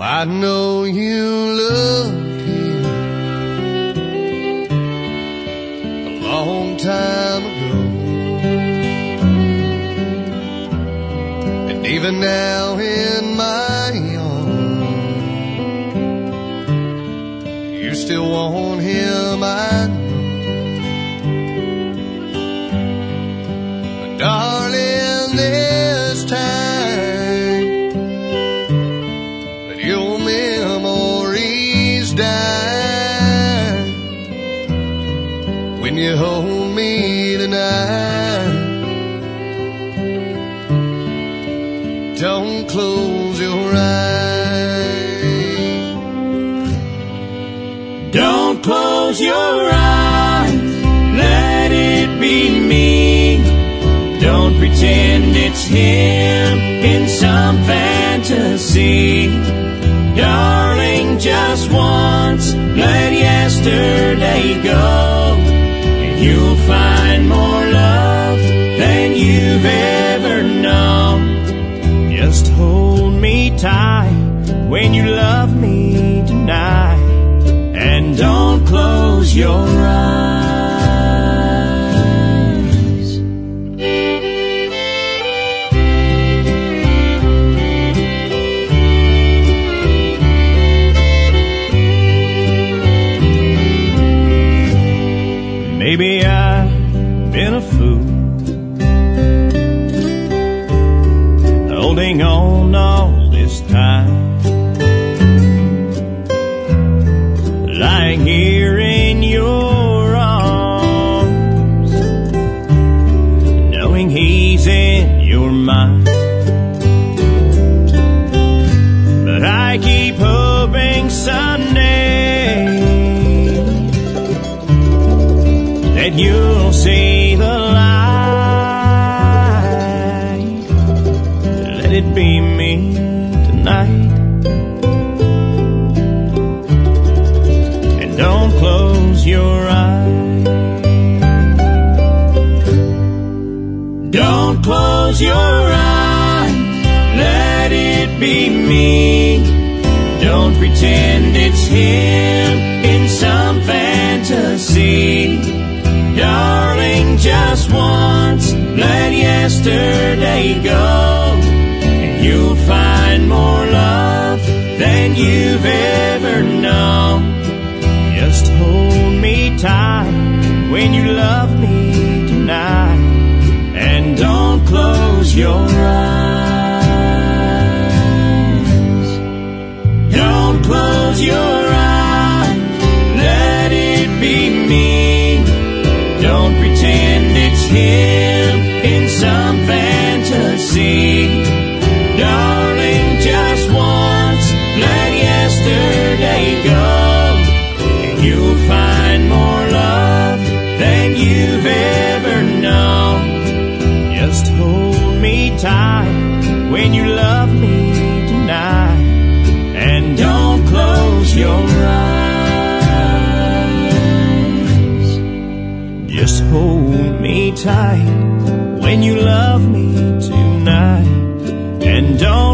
I know you loved him a long time ago, and even now in my arms, you still want him, I know. But darling, this time that your memories die when you hold me tonight. Don't close your eyes. Don't close your eyes. Let it be me. Don't pretend it's him in some fantasy. Darling, just once, let yesterday go, and you'll find more love than you've ever known. Just hold me tight when you love me tonight, and don't close your eyes. Maybe I've been a fool, holding on all this time, lying here in your arms, knowing he's in your mind. But I keep hoping someday that you'll see the light. Let it be me tonight, and don't close your eyes. Don't close your eyes. Let it be me. Don't pretend it's him in some fantasy. Darling, just once, let yesterday go, and you'll find more love than you've ever known. Just hold me tight when you love me tonight, and don't close your eyes. Don't close your eyes. Let it be me. Don't pretend it's him in some fantasy. Darling, just once, let yesterday go, and you'll find more love than you've ever known. Just hold me tight when you love me tonight, and don't close your eyes. Just hold me tight when you love me tonight, and don't